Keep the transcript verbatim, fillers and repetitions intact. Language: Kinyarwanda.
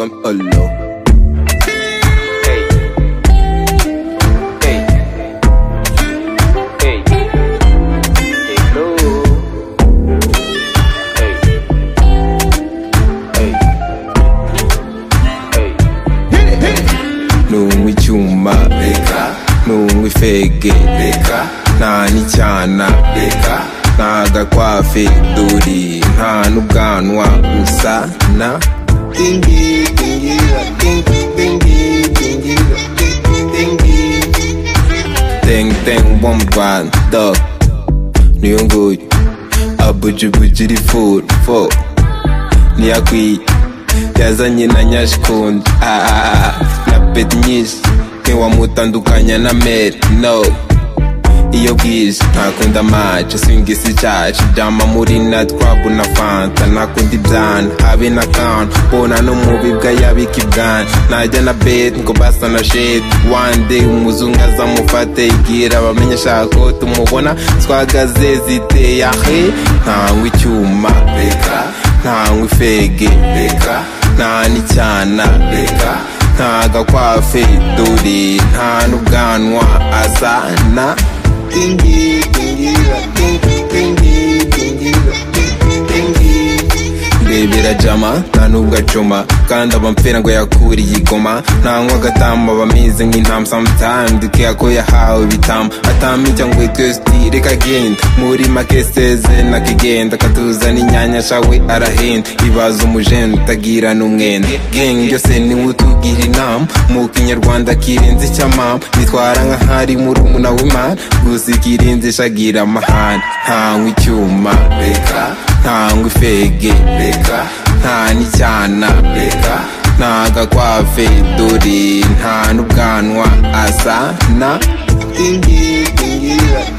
comme Olo. Nungwi chuma Beka Nungwi fege Beka Nani chana Beka Naga kwafe duri Nta n'ubwanwa usa na Dingi Dingi Dingi Dingi Dingi Dingi Ding ding wo mu Rwanda niyo nguyu abujubuju iri full full niyakwiye yazanye na nyashikundi na beti nyinshi ntiwamutandukanya na Mary no iyo bwije ntakunda amaji swingisi icacu jama muri na twabu na fanta nakundi ibyana habe na kantu bona no mu bibwa yabika ibwana najya na beti ngo basa na shit one day umuzungu azamufate igira abamenye ashaka ko tumubona twagaze ziteye ahe ntanywa icyuma Beka ntanywa ifege Beka nta n'icyana Beka ntaga kwafe dore nta n'ubwanwa asa na Dingi, dingi, dingi, dingi, dingi, dingi. Ndebera jama, nta nubwo acuma kandi abampfera ngo yakuriye igoma ntanywa agatamba bameze nk'intama sometime dukeka ko yahawe ibitamba atamijya ngo itwesti reka agenda muri make seze nakigenda katuza n'inyanya shawe arahenda ibaza umujene utagira n'umwenda gang yose niwe utugira inama mu kinyarwanda kirenze icyamama nitwara nk'ahari murumuna w'Imana gusa ikirenze shagira amahane ntanywa icyuma Beka ntanywa ifege Beka nta n'icyana Beka ntaga kwafe dore nta n'ubwanwa asa na Dingi Dingi